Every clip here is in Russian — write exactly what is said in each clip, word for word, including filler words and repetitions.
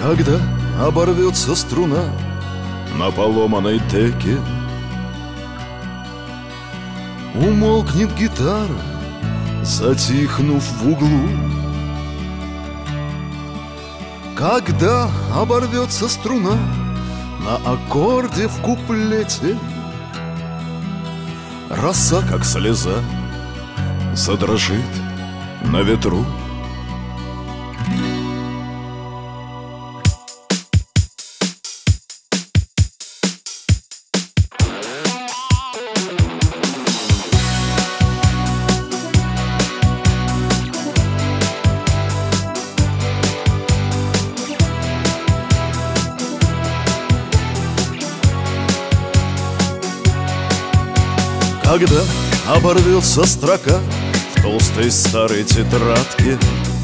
Когда оборвется струна на поломанной теке, умолкнет гитара, затихнув в углу. Когда оборвется струна на аккорде в куплете, роса, как слеза, задрожит на ветру. Когда оборвется строка в толстой старой тетрадке,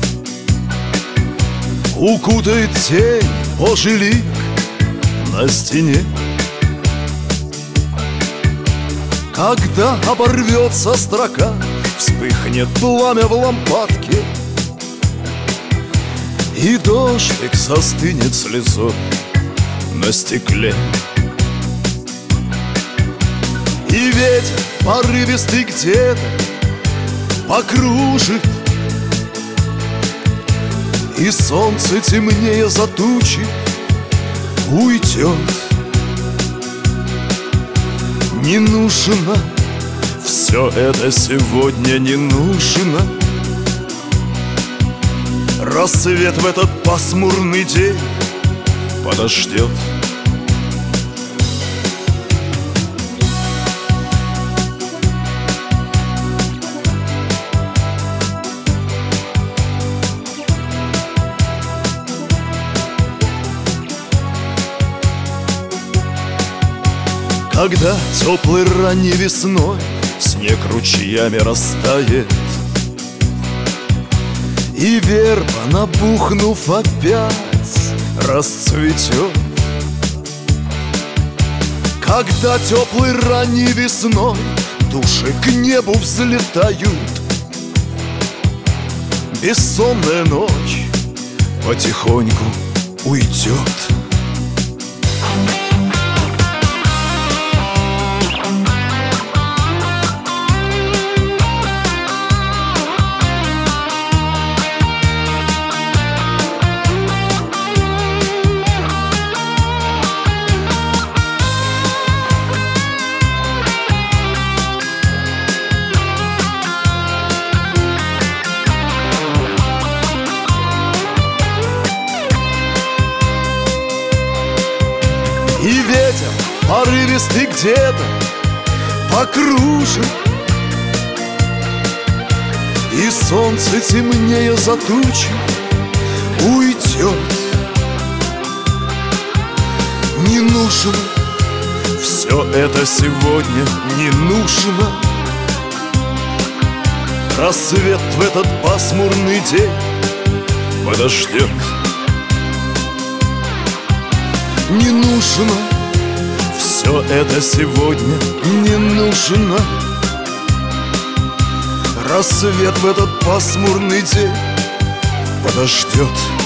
укутает тень Божий лик на стене. Когда оборвется строка, вспыхнет пламя в лампадке, и дождик застынет слезой на стекле. И ветер порывистый где-то покружит, и солнце темнее за тучи уйдет. Не нужно, все это сегодня не нужно. Рассвет в этот пасмурный день подождет. Когда теплой ранней весной снег ручьями растает, и верба, набухнув, опять расцветет. Когда теплой ранней весной души к небу взлетают, бессонная ночь потихоньку уйдет. И ветер порывистый где-то покружит, и солнце темнее за тучи уйдет. Не нужно, все это сегодня не нужно. Рассвет в этот пасмурный день подождет. Не нужно, все это сегодня не нужно. Рассвет в этот пасмурный день подождет.